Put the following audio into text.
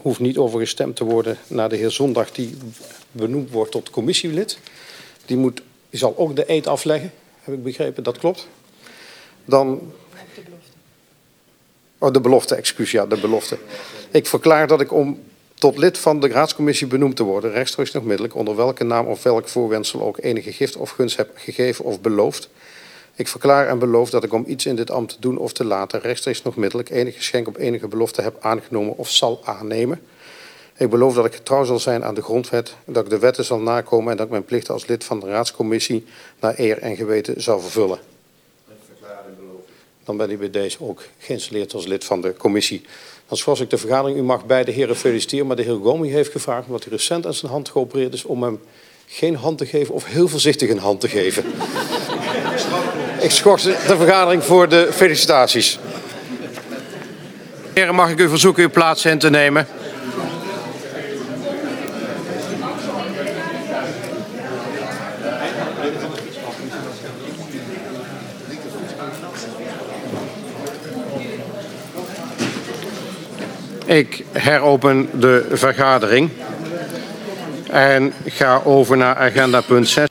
hoeft niet over gestemd te worden naar de heer Zondag die benoemd wordt tot commissielid. Die zal ook de eed afleggen, heb ik begrepen, dat klopt. Dan... Oh, de belofte, excuus, ja, de belofte. Ik verklaar dat ik om tot lid van de raadscommissie benoemd te worden, rechtstreeks nog middelijk, onder welke naam of welk voorwendsel ook enige gift of gunst heb gegeven of beloofd. Ik verklaar en beloof dat ik om iets in dit ambt te doen of te laten, rechtstreeks nog middelijk, enig geschenk op enige belofte heb aangenomen of zal aannemen. Ik beloof dat ik getrouw zal zijn aan de grondwet, dat ik de wetten zal nakomen en dat ik mijn plichten als lid van de raadscommissie naar eer en geweten zal vervullen. Dan ben ik bij deze ook geïnstalleerd als lid van de commissie. Dan schors ik de vergadering. U mag beide heren feliciteren, maar de heer Gomi heeft gevraagd, omdat hij recent aan zijn hand geopereerd is, om hem geen hand te geven of heel voorzichtig een hand te geven. Ik schors de vergadering voor de felicitaties. Heren, mag ik u verzoeken uw plaats in te nemen? Ik heropen de vergadering en ga over naar agenda punt 6.